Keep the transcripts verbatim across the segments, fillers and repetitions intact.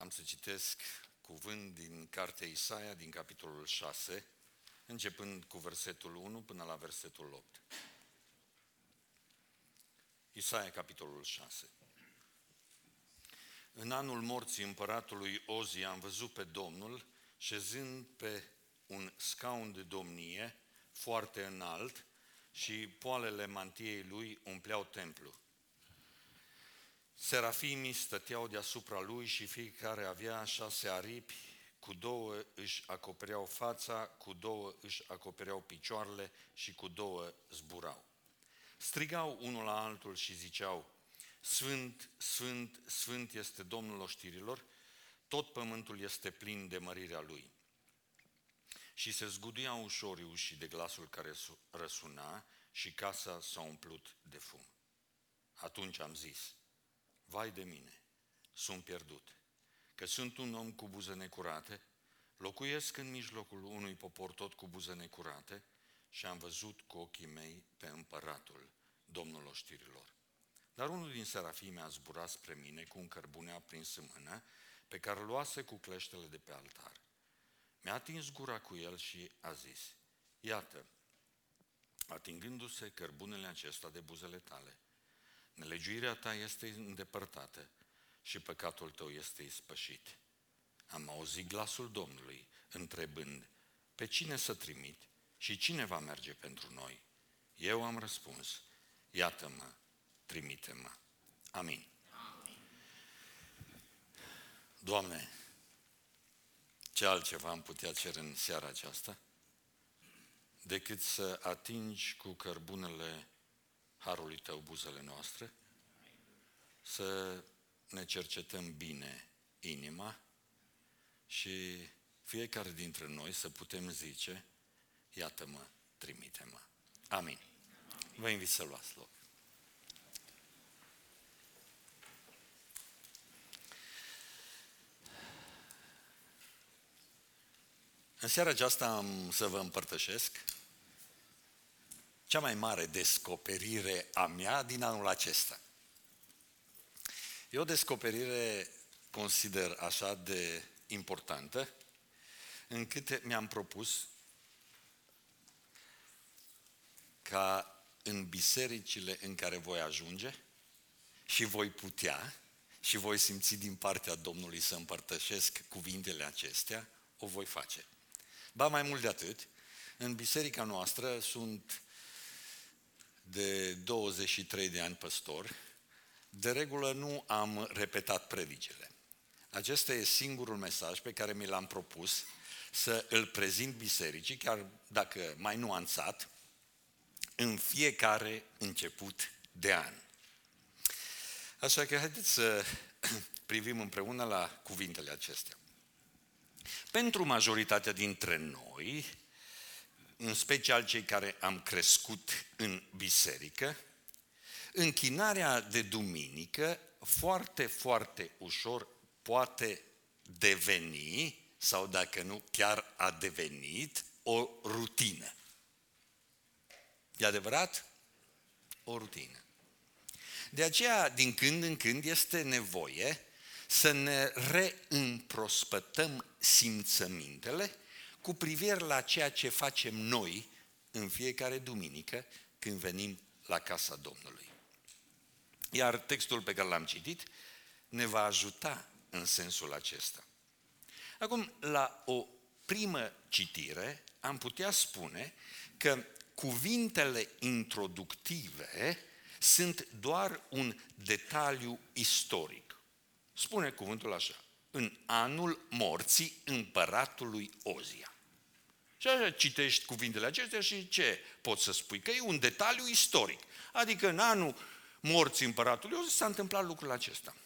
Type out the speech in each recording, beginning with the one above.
Am să citesc cuvânt din cartea Isaia, din capitolul șase, începând cu versetul unu până la versetul opt. Isaia, capitolul șase. În anul morții împăratului Ozia am văzut pe Domnul șezând pe un scaun de domnie foarte înalt și poalele mantiei lui umpleau templu. Serafimii stăteau deasupra lui și fiecare avea șase aripi, cu două își acopereau fața, cu două își acopereau picioarele și cu două zburau. Strigau unul la altul și ziceau: Sfânt, Sfânt, Sfânt este Domnul oștirilor, tot pământul este plin de mărirea Lui. Și se zguduiau ușor ușii de glasul care răsuna și casa s-a umplut de fum. Atunci am zis: vai de mine, sunt pierdut, că sunt un om cu buze necurate, locuiesc în mijlocul unui popor tot cu buze necurate și am văzut cu ochii mei pe împăratul, Domnul oștirilor. Dar unul din serafii mi-a zburat spre mine cu un cărbune aprins în mână, pe care luase cu cleștele de pe altar. Mi-a atins gura cu el și a zis: iată, atingându-se cărbunele acesta de buzele tale, nelegiuirea ta este îndepărtată și păcatul tău este ispășit. Am auzit glasul Domnului întrebând: pe cine să trimit și cine va merge pentru noi? Eu am răspuns: iată-mă, trimite-mă. Amin. Amin. Doamne, ce altceva am putea cere în seara aceasta decât să atingi cu cărbunele harului Tău buzele noastre, să ne cercetăm bine inima și fiecare dintre noi să putem zice: iată-mă, trimite-mă. Amin. Vă invit să luați loc. În seara aceasta am să vă împărtășesc cea mai mare descoperire a mea din anul acesta. E o descoperire, consider, așa de importantă, încât mi-am propus ca în bisericile în care voi ajunge și voi putea și voi simți din partea Domnului să împărtășesc cuvintele acestea, o voi face. Ba mai mult de atât, în biserica noastră sunt de douăzeci și trei de ani păstor, de regulă nu am repetat predicile. Acesta e singurul mesaj pe care mi l-am propus să îl prezint bisericii, chiar dacă mai nuanțat, în fiecare început de an. Așa că haideți să privim împreună la cuvintele acestea. Pentru majoritatea dintre noi, în special cei care am crescut în biserică, închinarea de duminică foarte, foarte ușor poate deveni, sau dacă nu chiar a devenit, o rutină. E adevărat? O rutină. De aceea, din când în când, este nevoie să ne reîmprospătăm simțămintele cu privire la ceea ce facem noi în fiecare duminică când venim la casa Domnului. Iar textul pe care l-am citit ne va ajuta în sensul acesta. Acum, la o primă citire, am putea spune că cuvintele introductive sunt doar un detaliu istoric. Spune cuvântul așa: în anul morții împăratului Ozia. Și așa citești cuvintele acestea și ce poți să spui? Că e un detaliu istoric. Adică în anul morții împăratului Ozia s-a întâmplat lucrul acesta.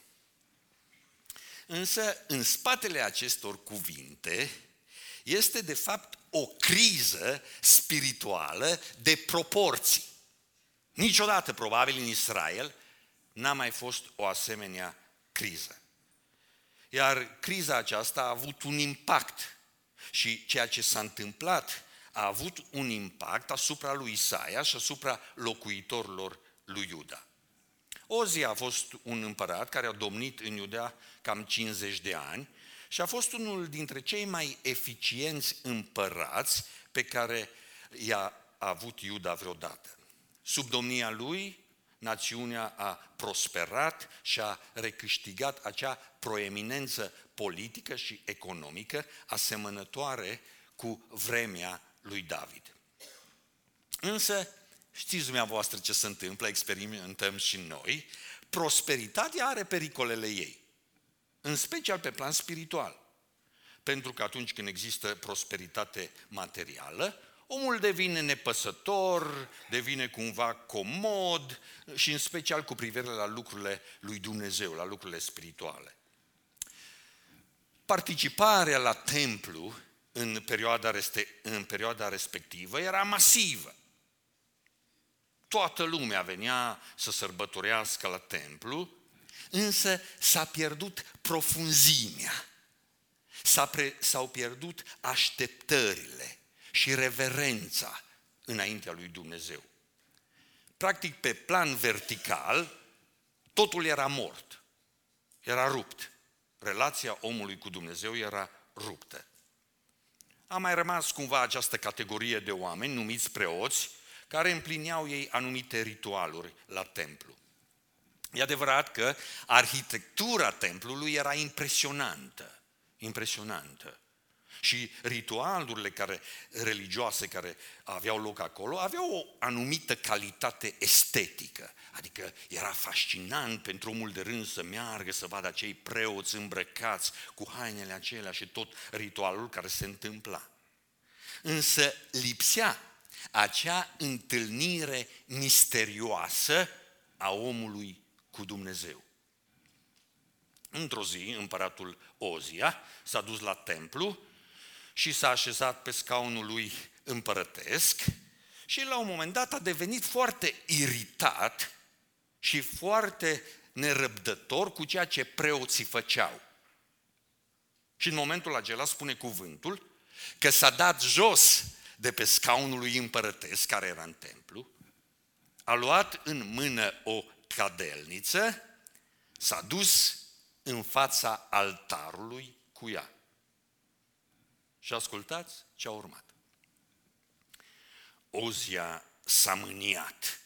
Însă, în spatele acestor cuvinte este de fapt o criză spirituală de proporții. Niciodată, probabil, în Israel n-a mai fost o asemenea criză. Iar criza aceasta a avut un impact și ceea ce s-a întâmplat a avut un impact asupra lui Isaia și asupra locuitorilor lui Iuda. Ozia a fost un împărat care a domnit în Iudea cam cincizeci de ani și a fost unul dintre cei mai eficienți împărați pe care i-a avut Iuda vreodată. Sub domnia lui, națiunea a prosperat și a recâștigat acea proeminență politică și economică asemănătoare cu vremea lui David. Însă, știți dumneavoastră ce se întâmplă, experimentăm și noi, prosperitatea are pericolele ei, în special pe plan spiritual. Pentru că atunci când există prosperitate materială, omul devine nepăsător, devine cumva comod și în special cu privire la lucrurile lui Dumnezeu, la lucrurile spirituale. Participarea la templu în perioada, reste, în perioada respectivă era masivă. Toată lumea venea să sărbătorească la templu, însă s-a pierdut profunzimea, s-a pre, s-au pierdut așteptările și reverența înaintea lui Dumnezeu. Practic, pe plan vertical, totul era mort, era rupt. Relația omului cu Dumnezeu era ruptă. A mai rămas cumva această categorie de oameni numiți preoți, care împlineau ei anumite ritualuri la templu. E adevărat că arhitectura templului era impresionantă, impresionantă. Și ritualurile care, religioase care aveau loc acolo aveau o anumită calitate estetică. Adică era fascinant pentru omul de rând să meargă, să vadă acei preoți îmbrăcați cu hainele acelea și tot ritualul care se întâmpla. Însă lipsea acea întâlnire misterioasă a omului cu Dumnezeu. Într-o zi, împăratul Ozia s-a dus la templu și s-a așezat pe scaunul lui împărătesc și la un moment dat a devenit foarte iritat și foarte nerăbdător cu ceea ce preoții făceau. Și în momentul acela spune cuvântul că s-a dat jos de pe scaunul lui împărătesc care era în templu, a luat în mână o cadelniță, s-a dus în fața altarului cu ea. Și ascultați ce a urmat. Ozia s-a mâniat.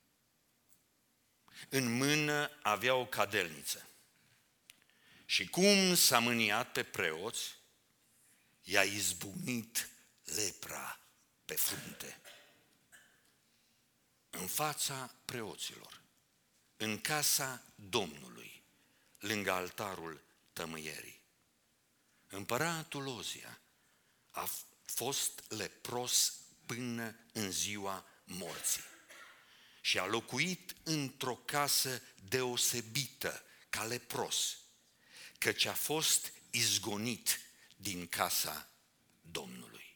În mână avea o cadelniță. Și cum s-a mâniat pe preoți, i-a izbucnit lepra pe frunte. În fața preoților, în casa Domnului, lângă altarul tămâierii. Împăratul Ozia a fost lepros până în ziua morții și a locuit într-o casă deosebită ca lepros, căci a fost izgonit din casa Domnului.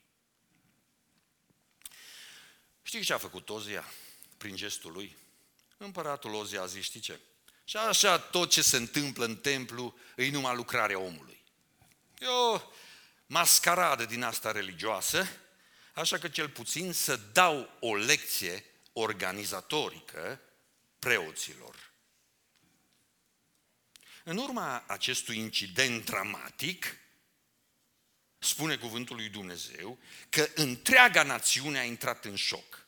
Știi ce a făcut Ozia prin gestul lui? Împăratul Ozia a zis, știi ce? Și așa tot ce se întâmplă în templu e numai lucrarea omului. E o mascaradă din asta religioasă, așa că cel puțin să dau o lecție organizatorică preoților. În urma acestui incident dramatic, spune cuvântul lui Dumnezeu că întreaga națiune a intrat în șoc.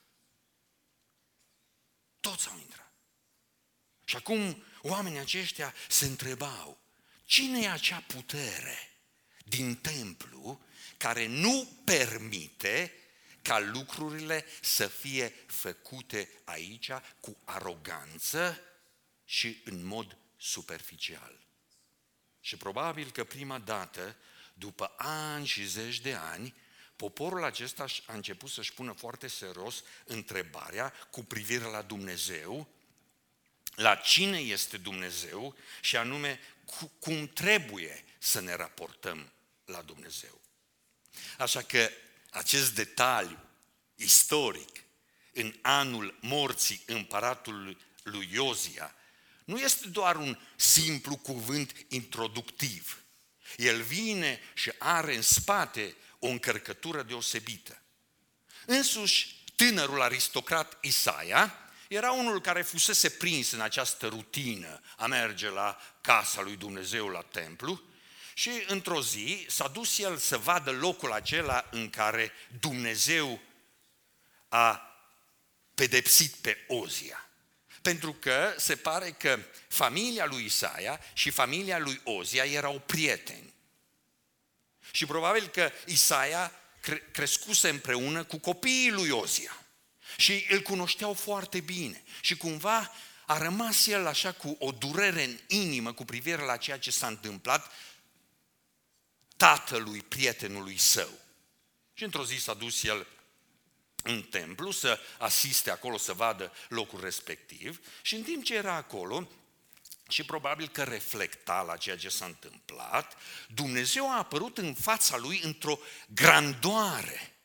Toți au intrat. Și acum oamenii aceștia se întrebau, cine e acea putere din templu care nu permite ca lucrurile să fie făcute aici cu aroganță și în mod superficial. Și probabil că prima dată, după ani și zeci de ani, poporul acesta a început să-și pună foarte serios întrebarea cu privire la Dumnezeu, la cine este Dumnezeu și anume cum trebuie să ne raportăm la Dumnezeu. Așa că acest detaliu istoric în anul morții împăratului lui Ozia nu este doar un simplu cuvânt introductiv. El vine și are în spate o încărcătură deosebită. Însuși, tânărul aristocrat Isaia era unul care fusese prins în această rutină a merge la casa lui Dumnezeu, la templu, și într-o zi s-a dus el să vadă locul acela în care Dumnezeu a pedepsit pe Ozia. Pentru că se pare că familia lui Isaia și familia lui Ozia erau prieteni. Și probabil că Isaia cre- crescuse împreună cu copiii lui Ozia. Și îl cunoșteau foarte bine. Și cumva a rămas el așa cu o durere în inimă cu privire la ceea ce s-a întâmplat tatălui, prietenului său. Și într-o zi s-a dus el în templu să asiste acolo, să vadă locul respectiv, și în timp ce era acolo și probabil că reflecta la ceea ce s-a întâmplat, Dumnezeu a apărut în fața lui într-o grandoare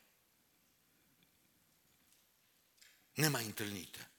nemai întâlnită.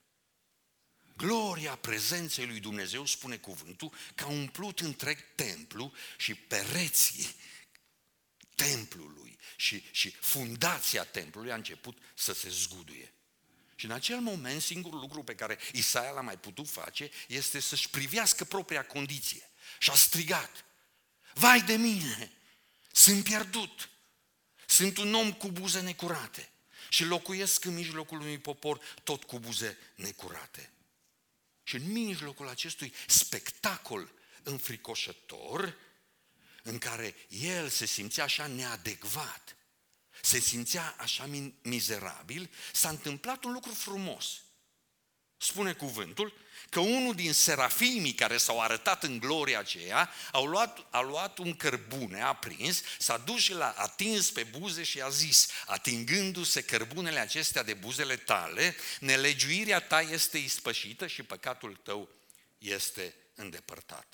Gloria prezenței lui Dumnezeu, spune cuvântul, că a umplut întreg templu și pereții templului și, și fundația templului a început să se zguduie. Și în acel moment, singurul lucru pe care Isaia l-a mai putut face este să-și privească propria condiție. Și a strigat: vai de mine, sunt pierdut, sunt un om cu buze necurate și locuiesc în mijlocul unui popor tot cu buze necurate. Și în mijlocul acestui spectacol înfricoșător, în care el se simțea așa neadecvat, se simțea așa mizerabil, s-a întâmplat un lucru frumos. Spune cuvântul că unul din serafimii care s-au arătat în gloria aceea au luat, a luat un cărbune aprins, s-a dus și l-a atins pe buze și a zis, atingându-se cărbunele acestea de buzele tale, nelegiuirea ta este ispășită și păcatul tău este îndepărtat.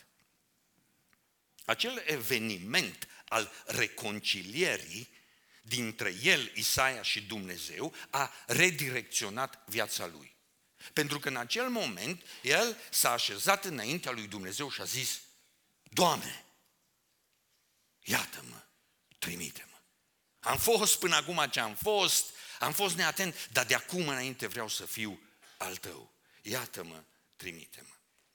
Acel eveniment al reconcilierii dintre el, Isaia, și Dumnezeu a redirecționat viața lui. Pentru că în acel moment el s-a așezat înaintea lui Dumnezeu și a zis: Doamne, iată-mă, trimite-mă. Am fost până acum ce am fost, am fost neatent, dar de acum înainte vreau să fiu al tău. Iată-mă, trimite-mă.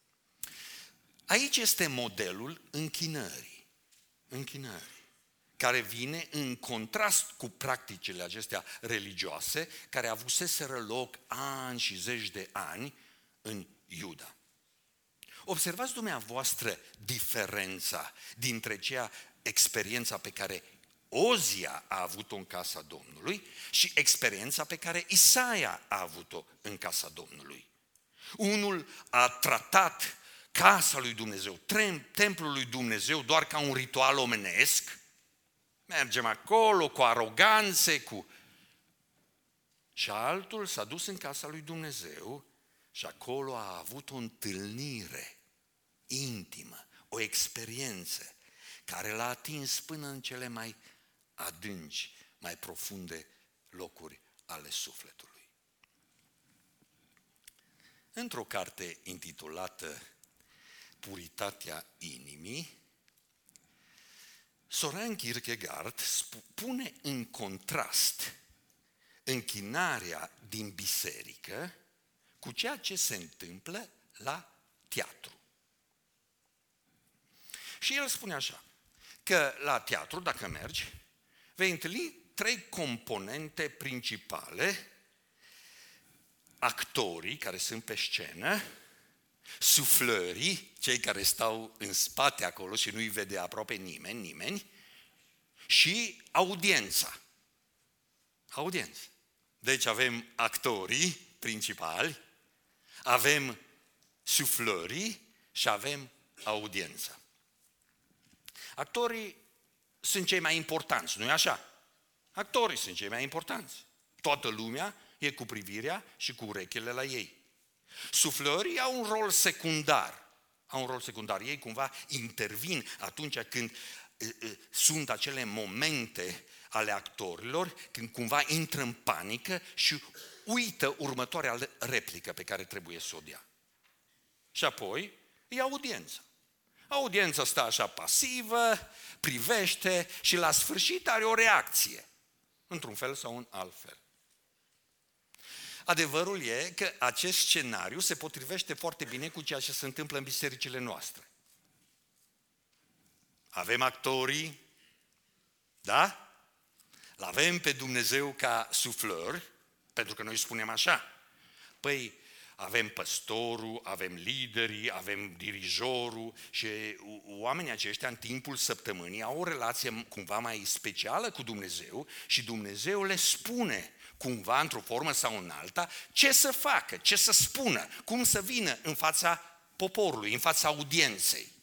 Aici este modelul închinării, închinării, care vine în contrast cu practicile acestea religioase, care avuseseră loc ani și zeci de ani în Iuda. Observați dumneavoastră diferența dintre cea experiența pe care Ozia a avut-o în casa Domnului și experiența pe care Isaia a avut-o în casa Domnului. Unul a tratat casa lui Dumnezeu, templul lui Dumnezeu doar ca un ritual omenesc. Mergem acolo cu aroganțe, cu... Și altul s-a dus în casa lui Dumnezeu și acolo a avut o întâlnire intimă, o experiență care l-a atins până în cele mai adânci, mai profunde locuri ale sufletului. Într-o carte intitulată Puritatea inimii, Søren Kierkegaard pune în contrast închinarea din biserică cu ceea ce se întâmplă la teatru. Și el spune așa, că la teatru, dacă mergi, vei întâlni trei componente principale: actorii care sunt pe scenă, suflării, cei care stau în spate acolo și nu-i vede aproape nimeni, nimeni, și audiența. Audiența. Deci avem actorii principali, avem suflării și avem audiența. Actorii sunt cei mai importanți, nu-i așa? Actorii sunt cei mai importanți. Toată lumea e cu privirea și cu urechile la ei. Suflării au un rol secundar. Au un rol secundar. Ei cumva intervin atunci când e, e, sunt acele momente ale actorilor, când cumva intră în panică și uită următoarea replică pe care trebuie să o dea. Și apoi e audiența. Audiența stă așa pasivă, privește și la sfârșit are o reacție, într-un fel sau în alt fel. adevărul e că acest scenariu se potrivește foarte bine cu ceea ce se întâmplă în bisericile noastre. Avem actorii, da? L-avem pe Dumnezeu ca suflări, pentru că noi spunem așa. Păi, avem păstorul, avem liderii, avem dirijorul și oamenii aceștia în timpul săptămânii au o relație cumva mai specială cu Dumnezeu și Dumnezeu le spune cumva într-o formă sau în alta ce să facă, ce să spună, cum să vină în fața poporului, în fața audienței.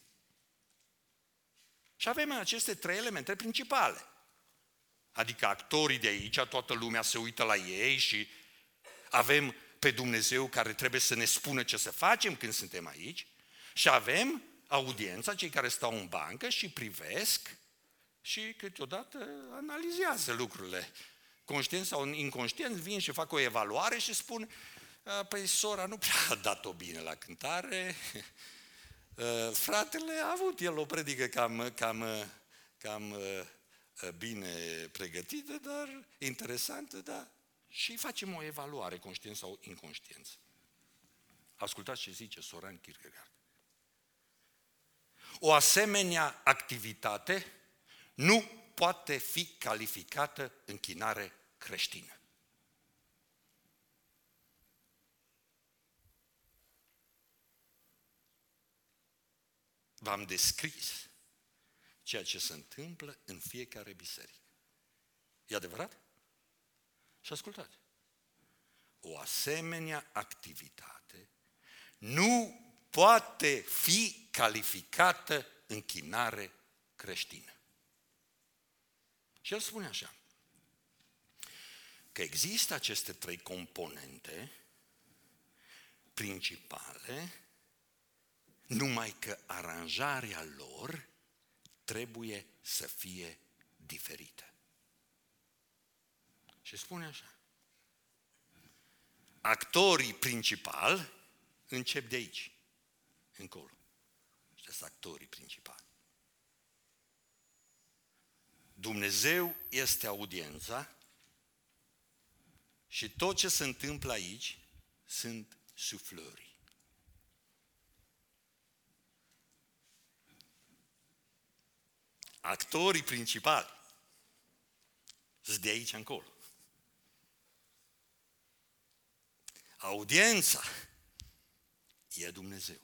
Și avem aceste trei elemente principale. Adică actorii de aici, toată lumea se uită la ei și avem pe Dumnezeu care trebuie să ne spună ce să facem când suntem aici și avem audiența, cei care stau în bancă și privesc și câteodată analizează lucrurile. Conștient sau inconștient vin și fac o evaluare și spun păi sora nu prea a dat-o bine la cântare, fratele a avut el o predică cam, cam, cam bine pregătită, dar interesantă, dar și facem o evaluare, conștient sau inconștient. Ascultați ce zice Soren Kierkegaard. O asemenea activitate nu poate fi calificată închinare creștină. V-am descris ceea ce se întâmplă în fiecare biserică. E adevărat? Și ascultați. O asemenea activitate nu poate fi calificată închinare creștină. Și el spune așa, că există aceste trei componente principale, numai că aranjarea lor trebuie să fie diferită. Și spune așa, actorii principali încep de aici, încolo. Ăștia sunt actorii principali. Dumnezeu este audiența și tot ce se întâmplă aici sunt suflării. Actorii principali sunt de aici încolo. Audiența e Dumnezeu.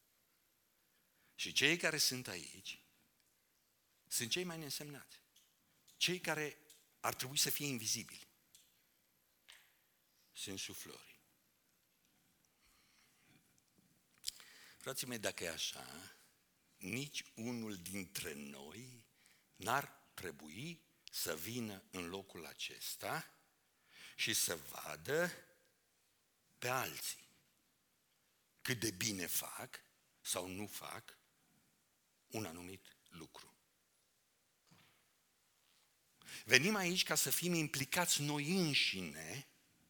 Și cei care sunt aici sunt cei mai neînsemnați. Cei care ar trebui să fie invizibili. Sunt suflări. Frații mei, dacă e așa, nici unul dintre noi n-ar trebui să vină în locul acesta și să vadă pe alții cât de bine fac sau nu fac un anumit lucru. Venim aici ca să fim implicați noi înșine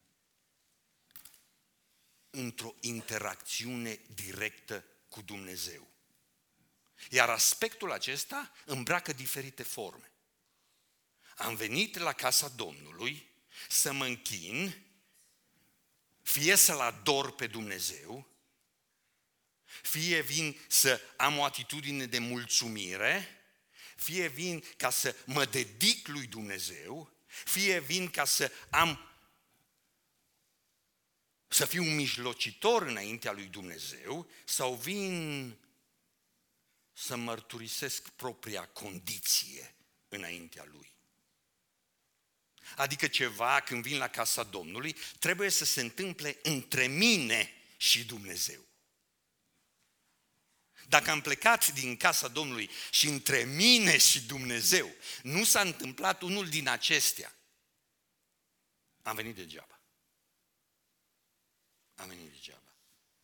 într-o interacțiune directă cu Dumnezeu. Iar aspectul acesta îmbracă diferite forme. Am venit la casa Domnului să mă închin, fie să-L ador pe Dumnezeu, fie vin să am o atitudine de mulțumire, fie vin ca să mă dedic lui Dumnezeu, fie vin ca să am să fiu un mijlocitor înaintea lui Dumnezeu, sau vin să mărturisesc propria condiție înaintea lui. Adică ceva, când vin la casa Domnului, trebuie să se întâmple între mine și Dumnezeu. Dacă am plecat din casa Domnului și între mine și Dumnezeu nu s-a întâmplat unul din acestea, am venit degeaba. Am venit degeaba.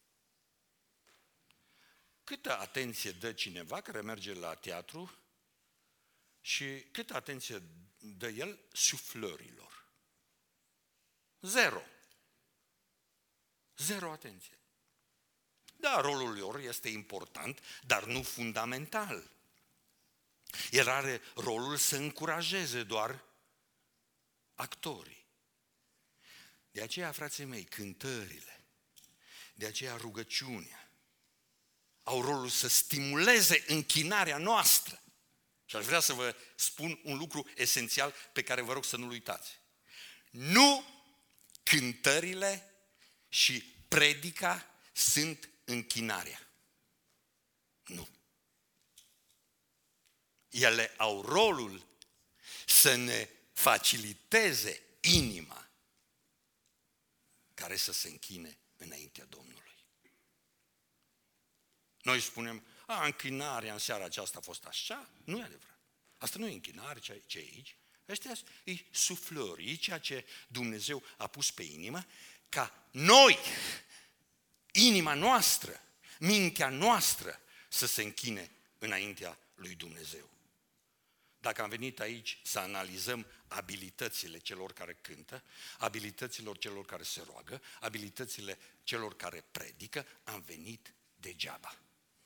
Câtă atenție dă cineva care merge la teatru și câtă atenție dă el suflărilor? Zero. Zero atenție. Da, rolul lor este important, dar nu fundamental. El are rolul să încurajeze doar actorii. De aceea, frații mei, cântările, de aceea rugăciunea, au rolul să stimuleze închinarea noastră. Și aș vrea să vă spun un lucru esențial pe care vă rog să nu-l uitați. Nu cântările și predica sunt închinarea. Nu. Ele au rolul să ne faciliteze inima care să se închine înaintea Domnului. Noi spunem, a, închinarea în seara aceasta a fost așa, nu e adevărat. Asta nu e închinare, ce e aici. Ăștia e suflări, e ceea ce Dumnezeu a pus pe inimă, ca noi, inima noastră, mintea noastră, să se închine înaintea lui Dumnezeu. Dacă am venit aici să analizăm abilitățile celor care cântă, abilitățile celor care se roagă, abilitățile celor care predică, am venit degeaba.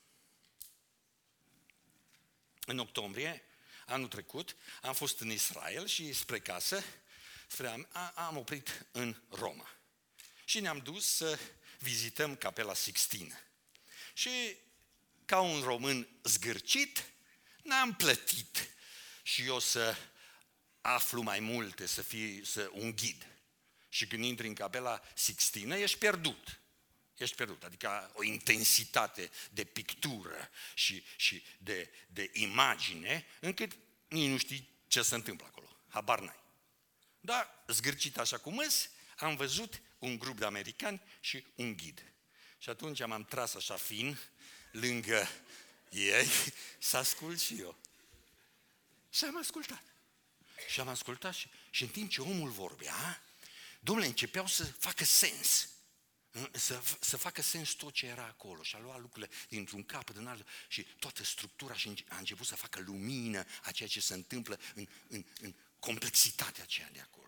În octombrie, anul trecut, am fost în Israel și spre casă, spre am, am oprit în Roma. Și ne-am dus să vizităm Capela Sixtină. Și ca un român zgârcit, n-am plătit și eu să aflu mai multe, să fie să, un ghid. Și când intri în Capela Sixtină, ești pierdut. Ești pierdut, adică o intensitate de pictură și, și de, de imagine, încât nici nu știi ce se întâmplă acolo. Habar n-ai. Dar, zgârcit așa cum îs, am văzut un grup de americani și un ghid. Și atunci m-am tras așa fin, lângă ei, să ascult și eu. Și am ascultat. Și am ascultat și, și în timp ce omul vorbea, domnule, începeau să facă sens. Să, să facă sens tot ce era acolo și a luat lucrurile dintr-un capăt în altul și toată structura și a început să facă lumină a ceea ce se întâmplă în, în, în complexitatea aceea de acolo.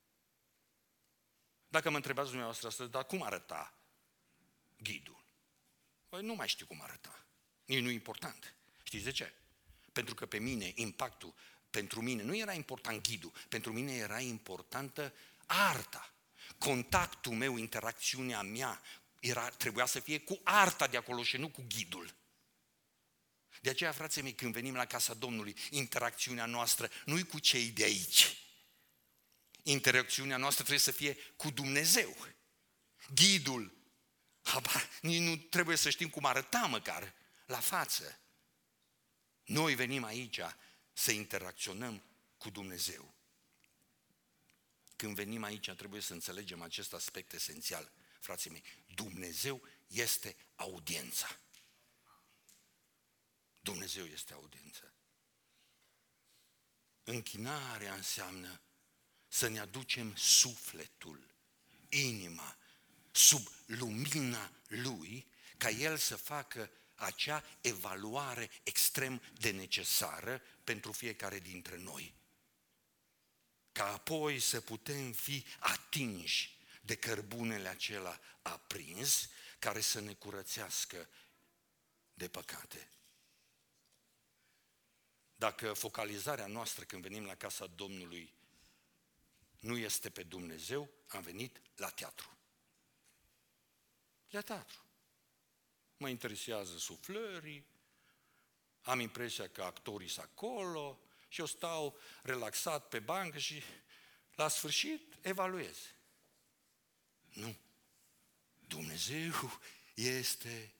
Dacă mă întrebați dumneavoastră astăzi, dar cum arăta ghidul? Păi nu mai știu cum arăta. Nici nu e important. Știți de ce? Pentru că pe mine, impactul, pentru mine nu era important ghidul, pentru mine era importantă arta. Contactul meu, interacțiunea mea, era, trebuia să fie cu arta de acolo și nu cu ghidul. De aceea, frații mei, când venim la casa Domnului, interacțiunea noastră nu e cu cei de aici. Interacțiunea noastră trebuie să fie cu Dumnezeu. Ghidul, habar, nici nu trebuie să știm cum arăta măcar la față. Noi venim aici să interacționăm cu Dumnezeu. Când venim aici, trebuie să înțelegem acest aspect esențial. Frații mei, Dumnezeu este audiența. Dumnezeu este audiența. Închinarea înseamnă să ne aducem sufletul, inima, sub lumina Lui, ca El să facă acea evaluare extrem de necesară pentru fiecare dintre noi. Ca apoi să putem fi atinși de cărbunele acela aprins, care să ne curățească de păcate. Dacă focalizarea noastră când venim la casa Domnului nu este pe Dumnezeu, am venit la teatru. La teatru. Mă interesează suflării, am impresia că actorii sunt acolo și eu stau relaxat pe bancă și la sfârșit evaluez. Nu. Dumnezeu este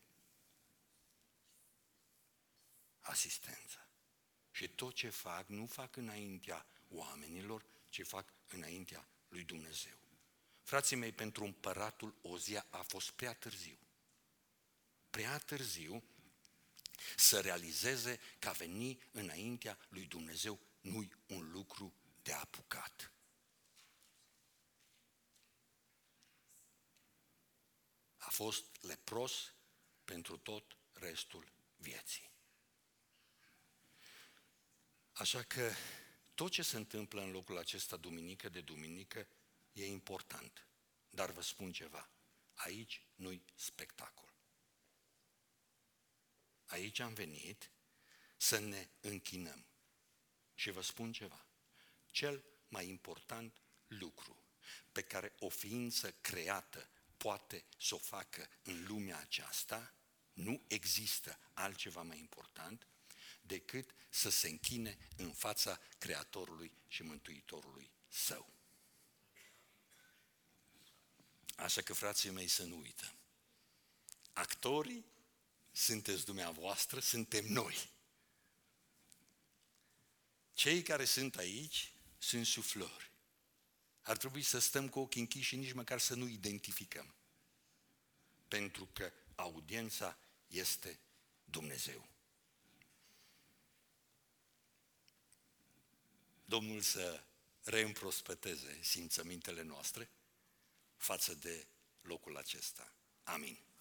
asistența. Și tot ce fac, nu fac înaintea oamenilor, ci fac înaintea lui Dumnezeu. Frații mei, pentru împăratul Ozia a fost prea târziu. Prea târziu să realizeze că a veni înaintea lui Dumnezeu nu-i un lucru de apucat. A fost lepros pentru tot restul vieții. Așa că tot ce se întâmplă în locul acesta duminică de duminică e important. Dar vă spun ceva, aici nu-i spectacol. Aici am venit să ne închinăm. Și vă spun ceva, cel mai important lucru pe care o ființă creată poate să o facă în lumea aceasta, nu există altceva mai important decât să se închine în fața Creatorului și Mântuitorului său. Așa că, frații mei, să nu uităm. Actorii sunteți dumneavoastră, suntem noi. Cei care sunt aici sunt suflori. Ar trebui să stăm cu ochii închiși și nici măcar să nu identificăm. Pentru că audiența este Dumnezeu. Domnul să reîmprospăteze simțămintele noastre față de locul acesta. Amin.